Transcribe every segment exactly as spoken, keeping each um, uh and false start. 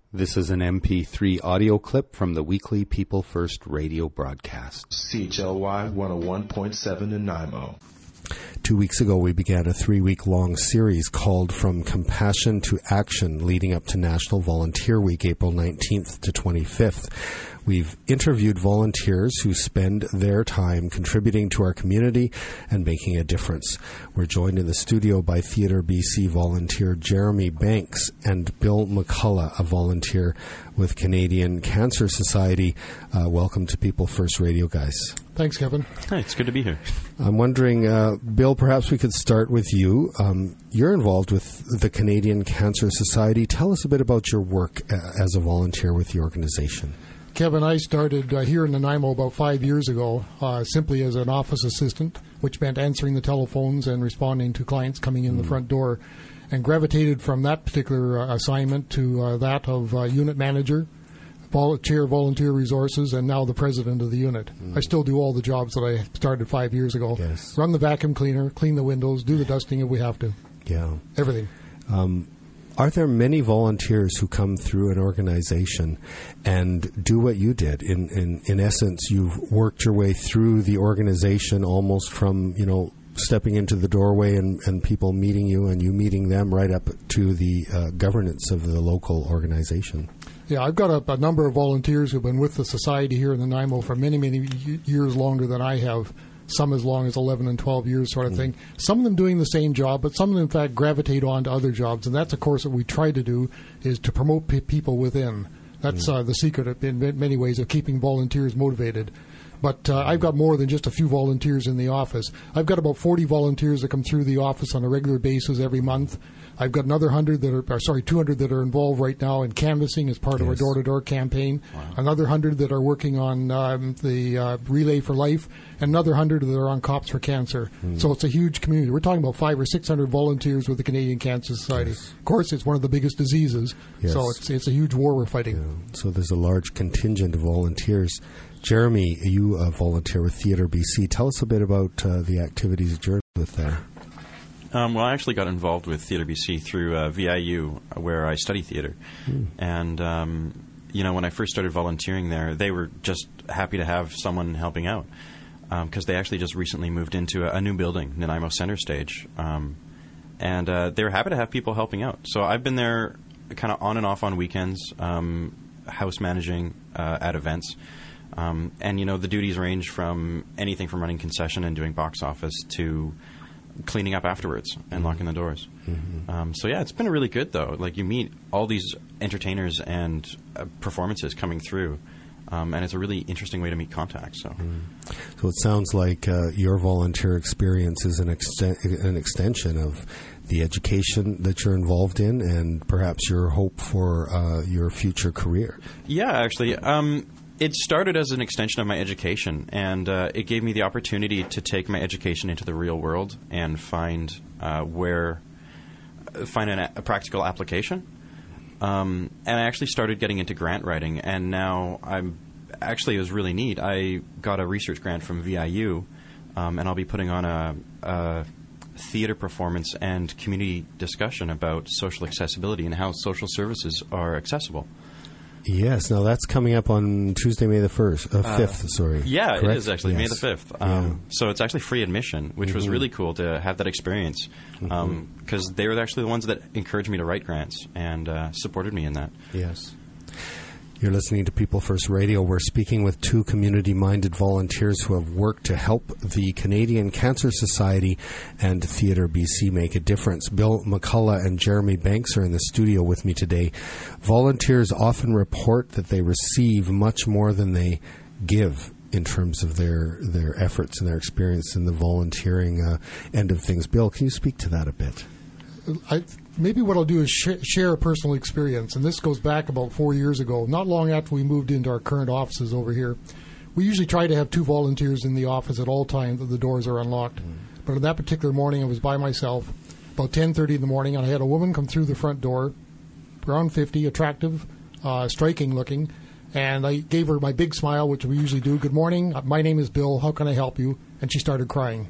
This is an M P three audio clip from the weekly People First radio broadcast. C H L Y one oh one point seven in Nanaimo. Two weeks ago, we began a three-week-long series called From Compassion to Action, leading up to National Volunteer Week, April nineteenth to twenty-fifth. We've interviewed volunteers who spend their time contributing to our community and making a difference. We're joined in the studio by Theatre B C volunteer Jeremy Banks and Bill McCullough, a volunteer with Canadian Cancer Society. Uh, welcome to People First Radio, guys. Thanks, Kevin. Hi, it's good to be here. I'm wondering, uh, Bill, perhaps we could start with you. Um, you're involved with the Canadian Cancer Society. Tell us a bit about your work uh, as a volunteer with the organization. Kevin, I started uh, here in Nanaimo about five years ago, uh, simply as an office assistant, which meant answering the telephones and responding to clients coming in mm. the front door, and gravitated from that particular uh, assignment to uh, that of uh, unit manager, vol- chair of volunteer resources, and now the president of the unit. Mm. I still do all the jobs that I started five years ago. Yes. Run the vacuum cleaner, clean the windows, do the dusting if we have to. Yeah. Everything. Um, Are there many volunteers who come through an organization and do what you did? In, in in essence, you've worked your way through the organization almost from, you know, stepping into the doorway and, and people meeting you and you meeting them right up to the uh, governance of the local organization. Yeah, I've got a, a number of volunteers who've been with the society here in Nanaimo for many, many years longer than I have. Some as long as eleven and twelve years sort of mm. thing. Some of them doing the same job, but some of them, in fact, gravitate on to other jobs. And that's, of course, what we try to do, is to promote p- people within. That's mm. uh, the secret, of, in many ways, of keeping volunteers motivated. But uh, I've got more than just a few volunteers in the office. I've got about forty volunteers that come through the office on a regular basis every month. I've got another one hundred that are, or sorry, two hundred that are involved right now in canvassing as part yes. of our door-to-door campaign. Wow. Another one hundred that are working on um, the uh, Relay for Life, and another one hundred that are on Cops for Cancer. Mm. So it's a huge community. We're talking about five or six hundred volunteers with the Canadian Cancer Society. Yes. Of course, it's one of the biggest diseases, yes. so it's it's a huge war we're fighting. Yeah. So there's a large contingent of volunteers. Jeremy, you uh, volunteer with Theatre B C. Tell us a bit about uh, the activities you're with there. Um, well, I actually got involved with Theatre B C through uh, V I U, where I study theatre. Mm. And, um, you know, when I first started volunteering there, they were just happy to have someone helping out, because um, they actually just recently moved into a, a new building, Nanaimo Center Stage. Um, and uh, they were happy to have people helping out. So I've been there kind of on and off on weekends, um, house managing uh, at events. Um, and, you know, the duties range from anything from running concession and doing box office to cleaning up afterwards and mm-hmm. locking the doors. Mm-hmm. Um, so, yeah, it's been really good, though. Like, you meet all these entertainers and uh, performances coming through, um, and it's a really interesting way to meet contacts. So, mm. so it sounds like uh, your volunteer experience is an, exten- an extension of the education that you're involved in and perhaps your hope for uh, your future career. Yeah, actually. Um, It started as an extension of my education, and uh, it gave me the opportunity to take my education into the real world and find uh, where find an, a practical application. Um, and I actually started getting into grant writing, and now I'm actually it was really neat. I got a research grant from V I U, um, and I'll be putting on a, a theater performance and community discussion about social accessibility and how social services are accessible. Yes, now that's coming up on Tuesday, May the first, uh, fifth, uh, sorry. Yeah, correct? It is actually, yes. May the fifth. Um, yeah. So it's actually free admission, which mm-hmm. was really cool to have that experience, because mm-hmm. um, they were actually the ones that encouraged me to write grants and uh, supported me in that. Yes. You're listening to People First Radio. We're speaking with two community-minded volunteers who have worked to help the Canadian Cancer Society and Theatre B C make a difference. Bill McCullough and Jeremy Banks are in the studio with me today. Volunteers often report that they receive much more than they give in terms of their, their efforts and their experience in the volunteering uh, end of things. Bill, can you speak to that a bit? I Maybe what I'll do is sh- share a personal experience, and this goes back about four years ago, not long after we moved into our current offices over here. We usually try to have two volunteers in the office at all times that the doors are unlocked. Mm. But on that particular morning, I was by myself, about ten thirty in the morning, and I had a woman come through the front door, around fifty, attractive, uh, striking looking, and I gave her my big smile, which we usually do. Good morning, my name is Bill, how can I help you? And she started crying.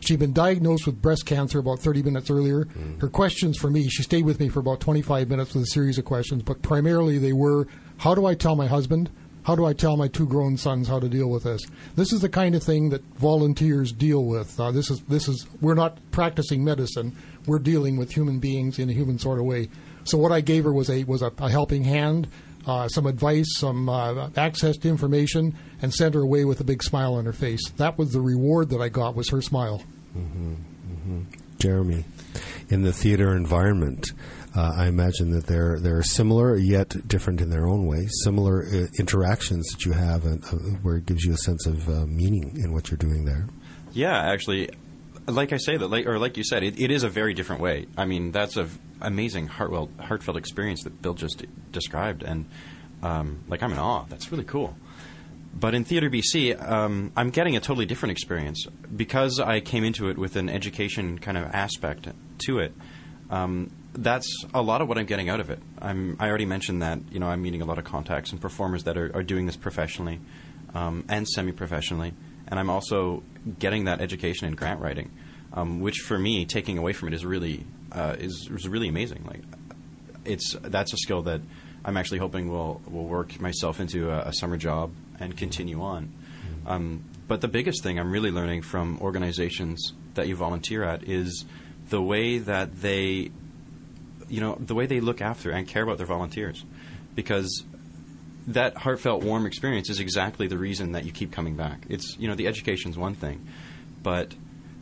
She'd been diagnosed with breast cancer about thirty minutes earlier. Mm. Her questions for me, she stayed with me for about twenty-five minutes with a series of questions, but primarily they were, how do I tell my husband? How do I tell my two grown sons how to deal with this? This is the kind of thing that volunteers deal with. Uh, this is this is we're not practicing medicine. We're dealing with human beings in a human sort of way. So what I gave her was a was a, a helping hand, uh, some advice, some uh, access to information, and sent her away with a big smile on her face. That was the reward that I got, was her smile. Mm-hmm, mm-hmm. Jeremy, in the theater environment, Uh, I imagine that they're they're similar yet different in their own way. Similar uh, interactions that you have, and, uh, where it gives you a sense of uh, meaning in what you're doing there. Yeah, actually, like I say that, like, or like you said, it, it is a very different way. I mean, that's an amazing, heartfelt, heartfelt experience that Bill just described, and um, like I'm in awe. That's really cool. But in Theatre B C, um, I'm getting a totally different experience because I came into it with an education kind of aspect to it. Um, that's a lot of what I'm getting out of it. I'm, I already mentioned that, you know, I'm meeting a lot of contacts and performers that are, are doing this professionally um, and semi-professionally, and I'm also getting that education in grant writing, um, which for me, taking away from it is really uh, is, is really amazing. Like, it's that's a skill that I'm actually hoping will will work myself into a, a summer job and continue on. Um, but the biggest thing I'm really learning from organizations that you volunteer at is the way that they, you know, the way they look after and care about their volunteers, because that heartfelt, warm experience is exactly the reason that you keep coming back. It's, you know, the education's one thing, but,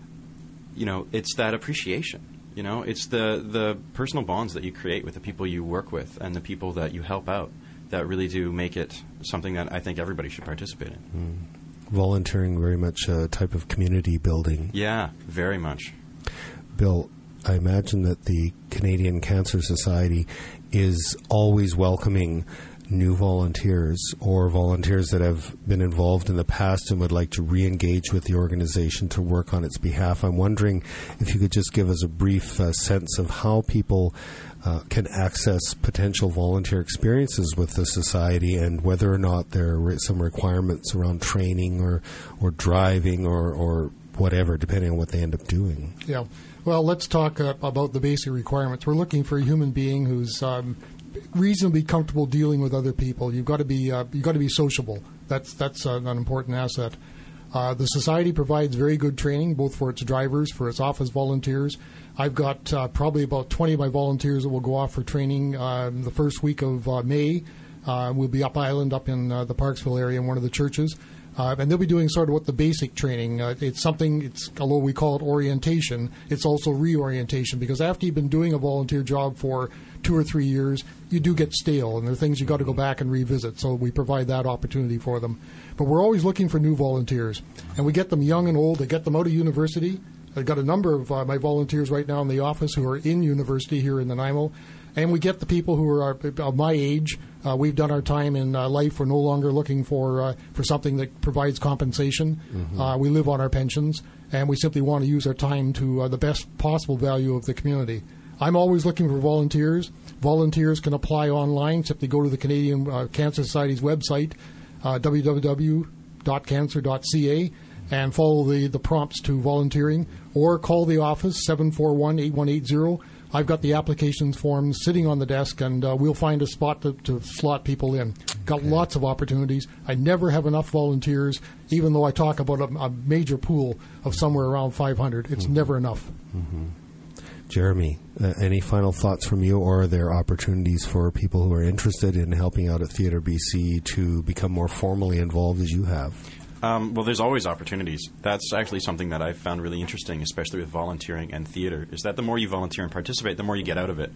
you know, it's that appreciation. You know, it's the the personal bonds that you create with the people you work with and the people that you help out that really do make it something that I think everybody should participate in. Mm. Volunteering, very much a type of community building. Yeah, very much. Bill, I imagine that the Canadian Cancer Society is always welcoming new volunteers or volunteers that have been involved in the past and would like to re-engage with the organization to work on its behalf. I'm wondering if you could just give us a brief uh, sense of how people uh, can access potential volunteer experiences with the society, and whether or not there are some requirements around training or, or driving or, or whatever, depending on what they end up doing. Yeah. Well, let's talk uh, about the basic requirements. We're looking for a human being who's um, reasonably comfortable dealing with other people. You've got to be uh, you've got to be sociable. That's that's uh, an important asset. Uh, the society provides very good training, both for its drivers, for its office volunteers. I've got uh, probably about twenty of my volunteers that will go off for training uh, the first week of uh, May. Uh, we'll be up island, up in uh, the Parksville area in one of the churches. Uh, and they'll be doing sort of what the basic training. Uh, it's something, it's although we call it orientation, it's also reorientation, because after you've been doing a volunteer job for two or three years, you do get stale, and there are things you've got to go back and revisit. So we provide that opportunity for them. But we're always looking for new volunteers, and we get them young and old. They get them out of university. I've got a number of uh, my volunteers right now in the office who are in university here in Nanaimo. And we get the people who are of my age. Uh, we've done our time in uh, life. We're no longer looking for uh, for something that provides compensation. Mm-hmm. Uh, we live on our pensions, and we simply want to use our time to uh, the best possible value of the community. I'm always looking for volunteers. Volunteers can apply online. Simply go to the Canadian uh, Cancer Society's website, uh, w w w dot cancer dot c a, and follow the, the prompts to volunteering, or call the office, seven four one, eight one eight zero. I've got the applications forms sitting on the desk, and uh, we'll find a spot to, to slot people in. Got okay. Lots of opportunities. I never have enough volunteers, even though I talk about a, a major pool of somewhere around five hundred. It's mm-hmm. never enough. Mm-hmm. Jeremy, uh, any final thoughts from you, or are there opportunities for people who are interested in helping out at Theatre B C to become more formally involved as you have? Um, well, there's always opportunities. That's actually something that I've found really interesting, especially with volunteering and theater, is that the more you volunteer and participate, the more you get out of it.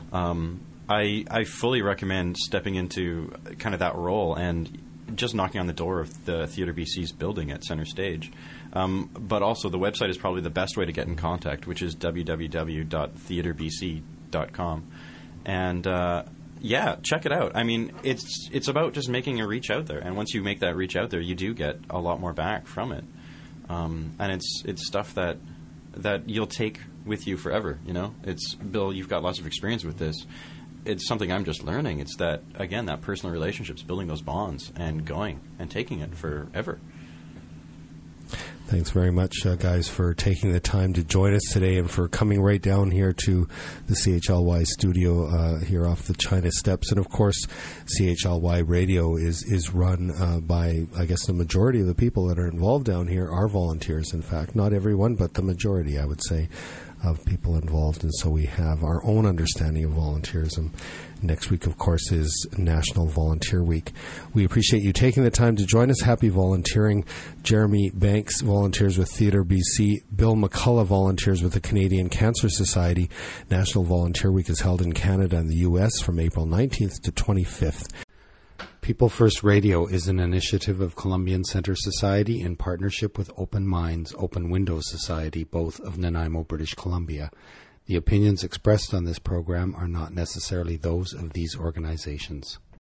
Um, I, I fully recommend stepping into kind of that role and just knocking on the door of the Theatre B C's building at Center Stage. Um, but also the website is probably the best way to get in contact, which is w w w dot theatre b c dot com. And uh, yeah, check it out. I mean, it's it's about just making a reach out there, and once you make that reach out there, you do get a lot more back from it. Um, and it's it's stuff that that you'll take with you forever. You know, it's Bill. You've got lots of experience with this. It's something I'm just learning. It's that again, that personal relationships, building those bonds, and going and taking it forever. Thanks very much, uh, guys, for taking the time to join us today and for coming right down here to the C H L Y studio uh, here off the China Steps. And, of course, C H L Y Radio is, is run uh, by, I guess, the majority of the people that are involved down here are volunteers, in fact. Not everyone, but the majority, I would say, of people involved. And so we have our own understanding of volunteerism. Next week, of course, is National Volunteer Week. We appreciate you taking the time to join us. Happy volunteering. Jeremy Banks volunteers with Theatre B C. Bill McCullough volunteers with the Canadian Cancer Society. National Volunteer Week is held in Canada and the U S from April nineteenth to twenty-fifth. People First Radio is an initiative of Columbian Centre Society in partnership with Open Minds, Open Windows Society, both of Nanaimo, British Columbia. The opinions expressed on this program are not necessarily those of these organizations.